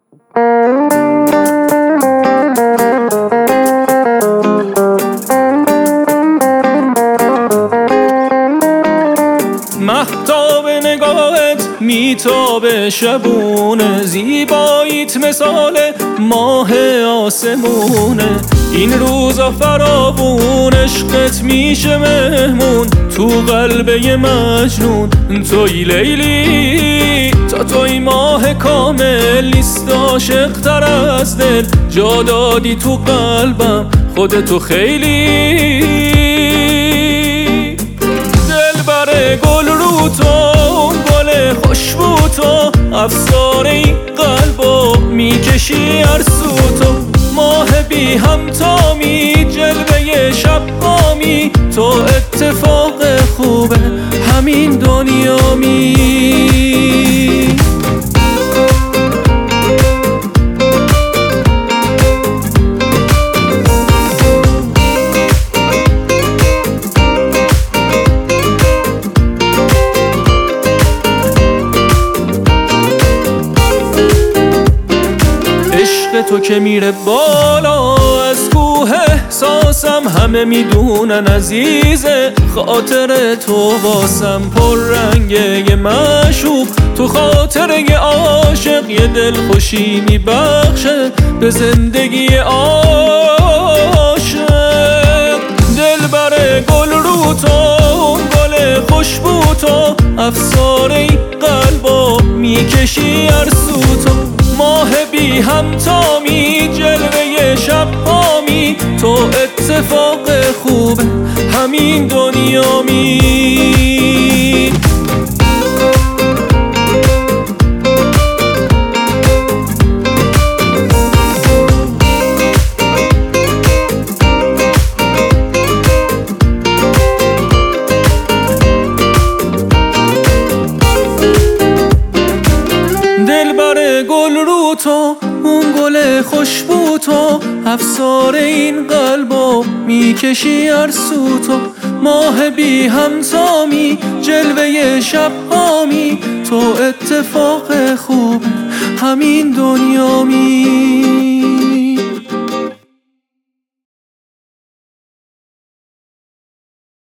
مهتاب نگاهت میتابه شبونه، زیباییت مثال ماه آسمونه. این روزا فراوون عشقت میشه مهمون تو قلب یه مجنون. توی لیلی تا توی ماه کامل نیست عاشق تر از دل. جا دادی تو قلبم خودتو خیلی. دلبر گل رو تو، گل خوشبو تو، افسار این قلبو میکشی هر سو تو. ماه بی همتامی، جلوه شب بامی، تو اتفاق خوبه همین دنیامی. عشق تو که میره بالا از کوه احساسم، همه میدونن عزیزه. خاطر تو واسم پر رنگه یه معشوق، تو خاطر یه عاشق یه دل خوشی میبخشه به زندگی عاشق. دلبر گل رو تو، گل خوشبو تو، افسار این قلبو میکشی هر سو تو. ماه بی همتامی، جلوه شب بامی، تو اتفاق خوبه همین دنیامی. دلبر گل رو تو، اون گل خوشبو تو، افسار این قلبو میکشی هر سو تو. ماه بی همتامی، جلوه شب بامی، تو اتفاق خوب همین دنیامی.